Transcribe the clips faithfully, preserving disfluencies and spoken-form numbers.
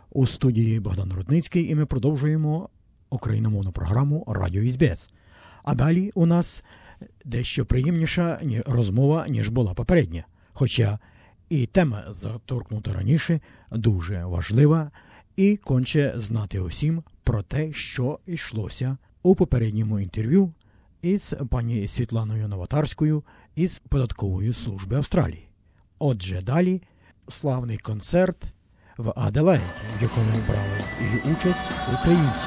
У студії Богдан Рудницький, і ми продовжуємо україномовну програму «Радіо ес бі ес». А далі у нас дещо приємніша розмова, ніж була попередня. Хоча і тема, заторкнута раніше, дуже важлива, і конче знати усім про те, що йшлося у попередньому інтерв'ю із пані Світланою Новотарською із Податкової служби Австралії. Отже, далі славний концерт в Аделаїді, в якому брали і участь українці.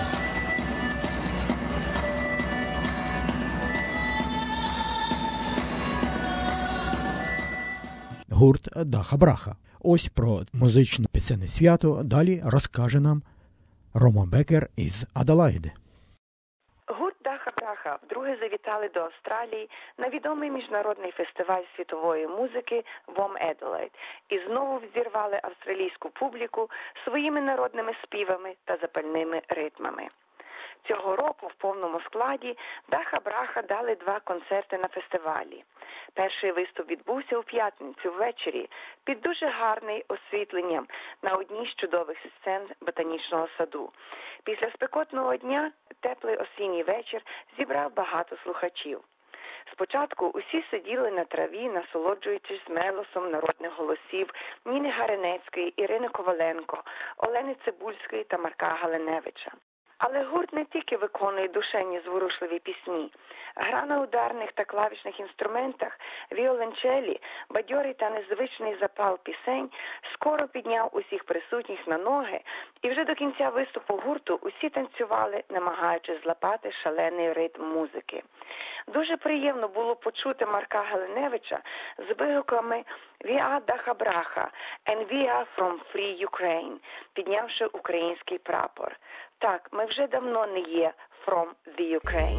Гурт Даха-Браха. Ось про музичне пісенне свято далі розкаже нам Рома Бекер із Аделаїди. Гурт Даха-Браха вдруге завітали до Австралії на відомий міжнародний фестиваль світової музики вом Еделайд і знову взірвали австралійську публіку своїми народними співами та запальними ритмами. Цього року в повному складі Даха-Браха дали два концерти на фестивалі. Перший виступ відбувся у п'ятницю ввечері під дуже гарним освітленням на одній з чудових сцен ботанічного саду. Після спекотного дня теплий осінній вечір зібрав багато слухачів. Спочатку усі сиділи на траві, насолоджуючись мелосом народних голосів Ніни Гаренецької, Ірини Коваленко, Олени Цибульської та Марка Галиневича. Але гурт не тільки виконує душевні зворушливі пісні. Гра на ударних та клавішних інструментах, віолончелі, бадьорий та незвичний запал пісень скоро підняв усіх присутніх на ноги, і вже до кінця виступу гурту усі танцювали, намагаючись злапати шалений ритм музики. Дуже приємно було почути Марка Галиневича з вигуками «We are Даха-Браха» and «We are from Free Ukraine», піднявши український прапор. Так, ми вже давно не є «From the Ukraine».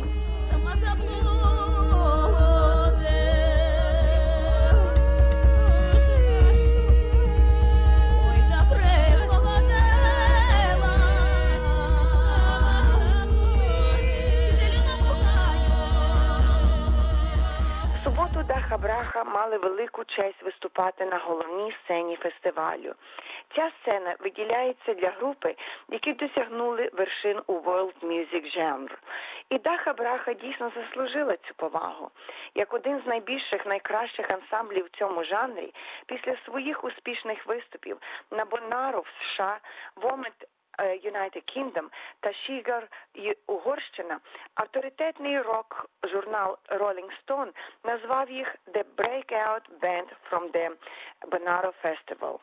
Даха-Браха мали велику честь виступати на головній сцені фестивалю. Ця сцена виділяється для групи, які досягнули вершин у World Music Genre. І Даха-Браха дійсно заслужила цю повагу. Як один з найбільших, найкращих ансамблів в цьому жанрі, після своїх успішних виступів на Бонару в США, Вомет United Kingdom та Шігар Угорщина, авторитетний рок-журнал Rolling Stone назвав їх «The Breakout Band from the Bonnaroo Festival».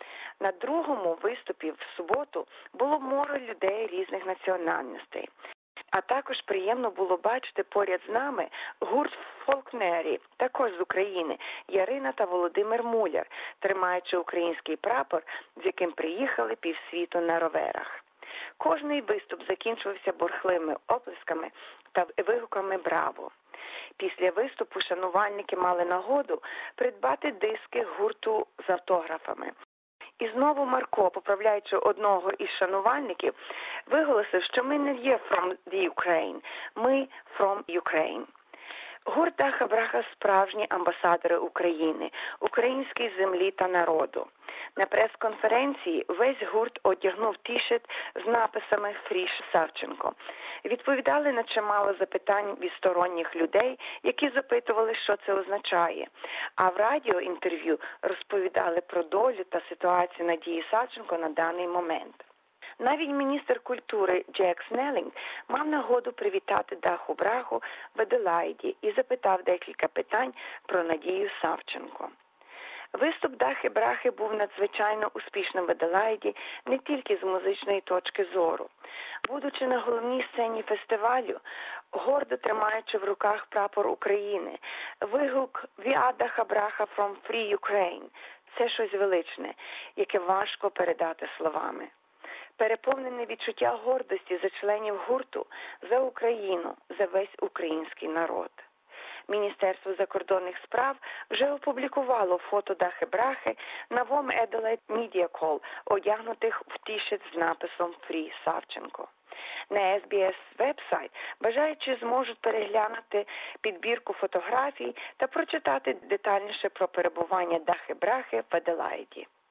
На другому виступі в суботу було море людей різних національностей. А також приємно було бачити поряд з нами гурт Фолкнері, також з України, Ярина та Володимир Муляр, тримаючи український прапор, з яким приїхали півсвіту на роверах. Кожний виступ закінчувався бурхливими оплесками та вигуками «Браво!». Після виступу шанувальники мали нагоду придбати диски гурту з автографами. І знову Марко, поправляючи одного із шанувальників, виголосив, що ми не є «From the Ukraine», ми «From Ukraine». Гурт Даха-Браха – справжні амбасадори України, української землі та народу. На прес-конференції весь гурт одягнув тішет з написами «Фріш Савченко». Відповідали на чимало запитань від сторонніх людей, які запитували, що це означає. А в радіоінтерв'ю розповідали про долю та ситуацію Надії Савченко на даний момент. Навіть міністр культури Джек Снеллінг мав нагоду привітати Даху-Браху в Аделаїді і запитав декілька питань про Надію Савченко. Виступ Дахи-Брахи був надзвичайно успішним в Аделаїді не тільки з музичної точки зору. Будучи на головній сцені фестивалю, гордо тримаючи в руках прапор України, вигук «We are Даха-Браха from Free Ukraine» – це щось величне, яке важко передати словами. Переповнене відчуття гордості за членів гурту, за Україну, за весь український народ. Міністерство закордонних справ вже опублікувало фото Дахи-Брахи на вом Еделайд Media Call, одягнутих в тішет з написом «Фрі Савченко». На ес бі ес веб-сайт бажаючі зможуть переглянути підбірку фотографій та прочитати детальніше про перебування Дахи-Брахи в Аделаїді.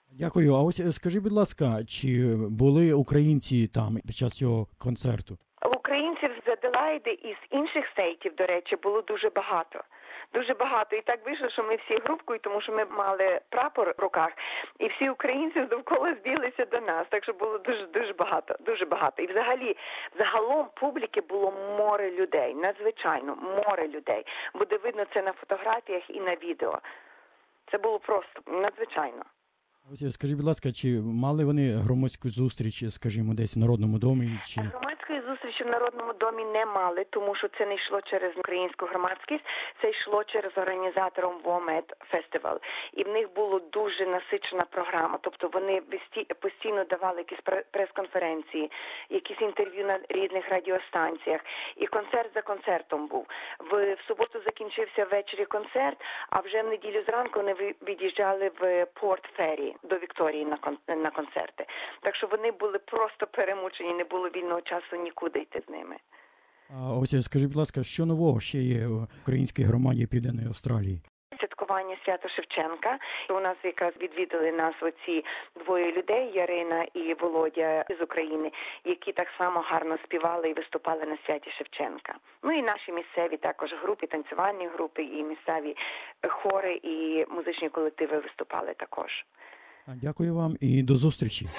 Дякую. А ось скажи, будь ласка, чи були українці там під час цього концерту? Українців з Аделаїди і з інших стейтів, до речі, було дуже багато. Дуже багато. І так вийшло, що ми всі групкою, тому що ми мали прапор в руках, і всі українці довкола збіглися до нас. Так що було дуже дуже багато, дуже багато. І взагалі, загалом публіки було море людей, надзвичайно море людей. Буде видно це на фотографіях і на відео. Це було просто надзвичайно. Ось скажіть, будь ласка, чи мали вони громадську зустріч, скажімо, десь в Народному домі? Чи... Громадської зустрічі в Народному домі не мали, тому що це не йшло через українську громадськість, це йшло через організатором ВОМЕД фестиваль. І в них була дуже насичена програма, тобто вони постійно давали якісь прес-конференції, якісь інтерв'ю на різних радіостанціях, і концерт за концертом був. В, в суботу закінчився ввечері концерт, а вже в неділю зранку вони від'їжджали в Порт-Фері до Вікторії на, кон, на концерти. Так що вони були просто перемучені, не було вільного часу нікуди йти з ними. А ось скажіть, будь ласка, що нового ще є в українській громаді Південної Австралії? Святкування свята Шевченка. У нас якраз відвідали нас оці двоє людей, Ярина і Володя з України, які так само гарно співали і виступали на святі Шевченка. Ну і наші місцеві також групи, танцювальні групи, і місцеві хори, і музичні колективи виступали також. Дякую вам і до зустрічі.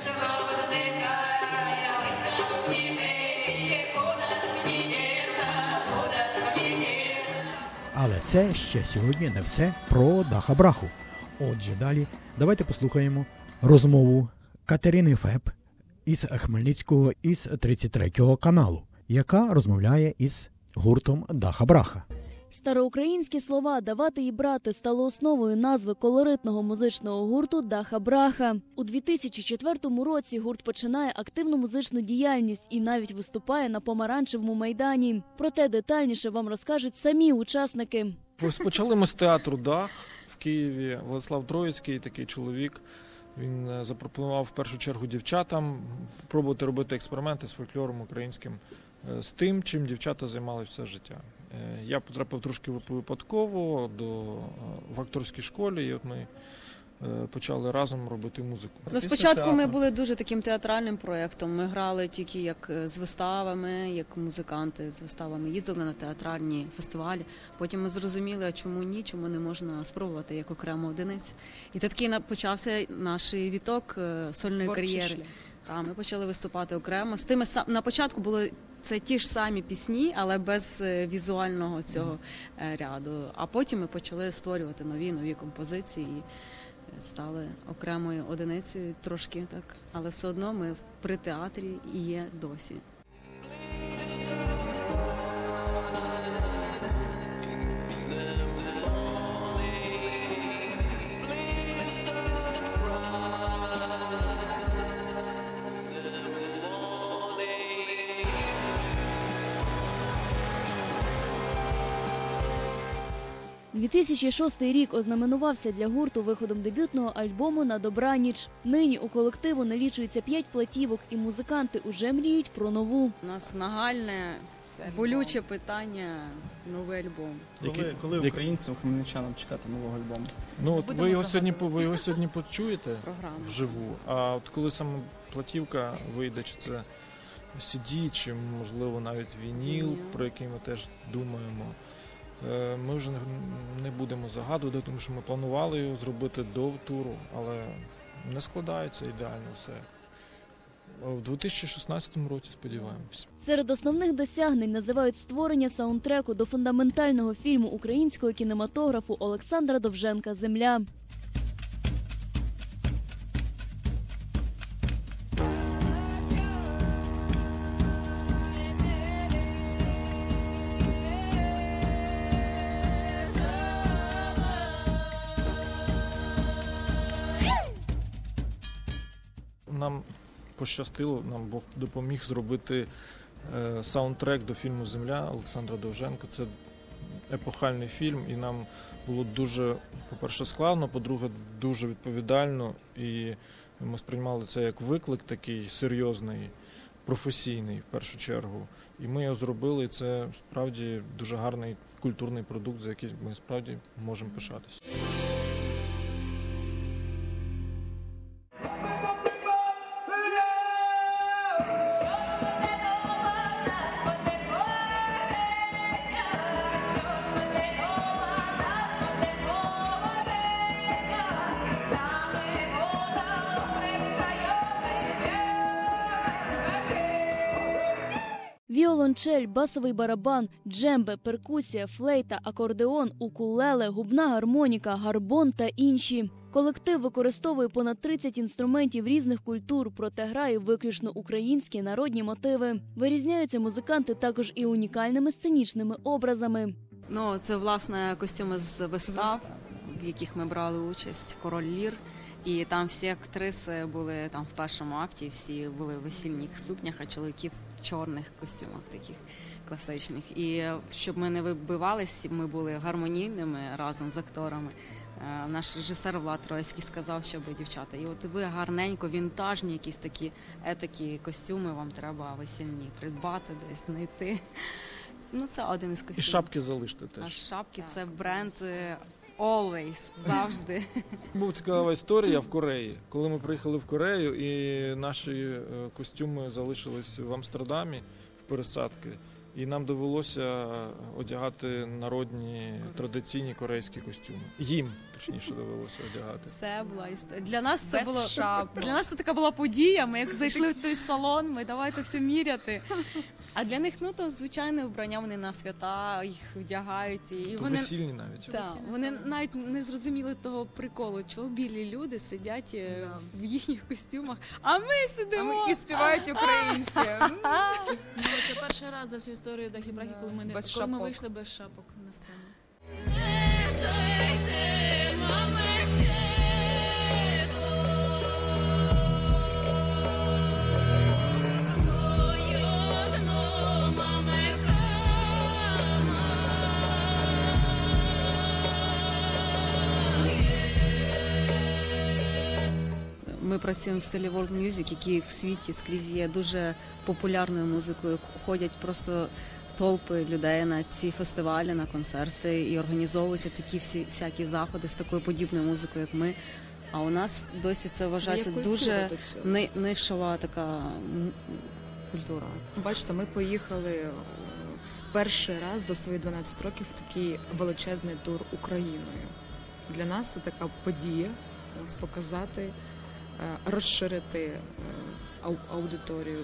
Але це ще сьогодні не все про Даха Браху. Отже, далі давайте послухаємо розмову Катерини Феб із Хмельницького із тридцять третього каналу, яка розмовляє із гуртом Даха Браха. Староукраїнські слова «давати і брати» стало основою назви колоритного музичного гурту «Даха Браха». У дві тисячі четвертому році гурт починає активну музичну діяльність і навіть виступає на Помаранчевому майдані. Проте детальніше вам розкажуть самі учасники. Почали ми з театру «Дах» в Києві. Владислав Троїцький, такий чоловік, він запропонував в першу чергу дівчатам пробувати робити експерименти з фольклором українським, з тим, чим дівчата займалися все життя. Я потрапив трошки випадково до, в акторській школі, і от ми почали разом робити музику. Ну, спочатку ми були дуже таким театральним проєктом. Ми грали тільки як з виставами, як музиканти з виставами, їздили на театральні фестивалі. Потім ми зрозуміли, а чому ні, чому не можна спробувати як окрему одиницю. І такий почався наш віток сольної Творчий кар'єри. Шлях. Та, ми почали виступати окремо. З тими на початку були це ті ж самі пісні, але без візуального цього ряду. А потім ми почали створювати нові нові композиції. Стали окремою одиницею трошки, так, але все одно ми при театрі і є досі. дві тисячі шостий рік ознаменувався для гурту виходом дебютного альбому «На добраніч». Нині у колективу налічується п'ять платівок, і музиканти уже мріють про нову. У нас нагальне, болюче питання – новий альбом. Коли, коли українцям, хмельничанам чекати нового альбому? Ну, от ви його сьогодні, ви його сьогодні почуєте Програму. Вживу, а от коли саме платівка вийде, чи це сі ді, чи, можливо, навіть вініл, Вініл. Про який ми теж думаємо, ми вже не будемо загадувати, тому що ми планували його зробити до туру, але не складається ідеально все. В дві тисячі шістнадцятому році сподіваємось. Серед основних досягнень називають створення саундтреку до фундаментального фільму українського кінематографу Олександра Довженка «Земля». Нам пощастило, нам Бог допоміг зробити е, саундтрек до фільму «Земля» Олександра Довженка. Це епохальний фільм, і нам було дуже, по-перше, складно, по-друге, дуже відповідально, і ми сприймали це як виклик такий серйозний, професійний в першу чергу. І ми його зробили, і це справді дуже гарний культурний продукт, за який ми справді можемо пишатися. віолончель, басовий барабан, джембе, перкусія, флейта, акордеон, укулеле, губна гармоніка, гарбон та інші. Колектив використовує понад тридцять інструментів різних культур, проте грає виключно українські народні мотиви. Вирізняються музиканти також і унікальними сценічними образами. Ну, це, власне, костюми з вистав, в яких ми брали участь, «Король Лір». І там всі актриси були там в першому акті, всі були в весільних сукнях, а чоловіки в чорних костюмах таких класичних. І щоб ми не вибивались, ми були гармонійними разом з акторами. Наш режисер Влад Троїцький сказав, щоб дівчата, і от ви гарненько, вінтажні якісь такі етакі костюми вам треба весільні придбати, десь знайти. Ну, це один із костюмів. І шапки залиште теж. А шапки – це бренд Always, завжди. Була цікава історія в Кореї. Коли ми приїхали в Корею, і наші костюми залишились в Амстердамі, в пересадки, і нам довелося одягати народні традиційні корейські костюми. Їм, точніше, довелося одягати. Це була історія. Для нас це Без було шапок. Для нас це така була подія. Ми як зайшли в той салон, ми давайте все міряти. А для них, ну, то звичайне вбрання, вони на свята їх вдягають. І То вони, весільні навіть. та, вони навіть не зрозуміли того приколу, чого білі люди сидять е, в їхніх костюмах, а ми А сидимо. ми і співають українське. Ну, це перший раз за всю історію Дахи Брахи, коли ми не Без коли ми шапок. вийшли без шапок на сцену. Ми працюємо в стилі World Music, який в світі скрізь є дуже популярною музикою. Ходять просто толпи людей на ці фестивалі, на концерти, і організовуються такі всі всякі заходи з такою подібною музикою, як ми. А у нас досі це вважається дуже ни- нишова така м, культура. Бачите, ми поїхали е, перший раз за свої дванадцять років в такий величезний тур Україною. Для нас це така подія, ось показати, е, розширити е, ау- аудиторію.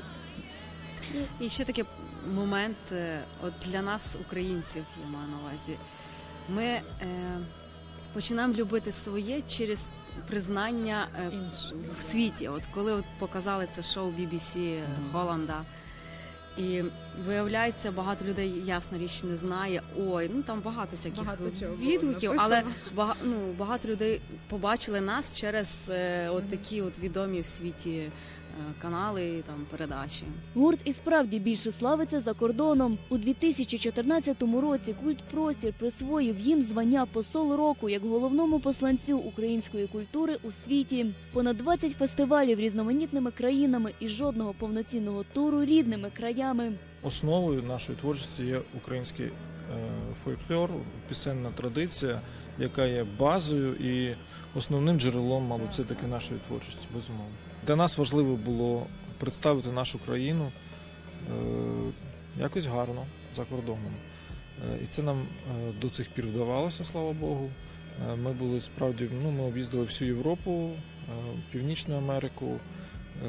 І ще такий момент, е, от для нас, українців, я маю на увазі, ми е, починаємо любити своє через признання е, в світі. От коли от показали це шоу бі бі сі Голланда, і виявляється, багато людей, ясна річ, не знає. Ой, ну там багато всяких Багато чого було відгуків, написано. але бага, ну, багато людей побачили нас через е, от такі от відомі в світі е, канали, там передачі. Гурт і справді більше славиться за кордоном. У дві тисячі чотирнадцятому році «Культпростір» присвоїв їм звання «Посол року» як головному посланцю української культури у світі. Понад двадцять фестивалів різноманітними країнами і жодного повноцінного туру рідними краями. Основою нашої творчості є український е, фольклор, пісенна традиція, яка є базою і основним джерелом, мабуть, все таки нашої творчості, безумовно. Для нас важливо було представити нашу країну е, якось гарно за кордоном. Е, і це нам е, до цих пір вдавалося, слава Богу. Е, ми були справді, ну, ми об'їздили всю Європу, е, Північну Америку, е,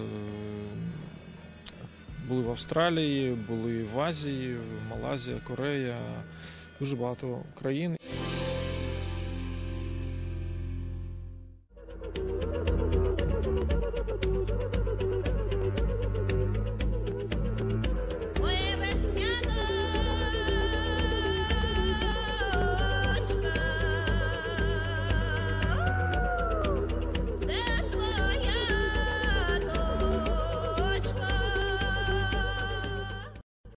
були в Австралії, були в Азії, Малайзія, Корея, дуже багато країн.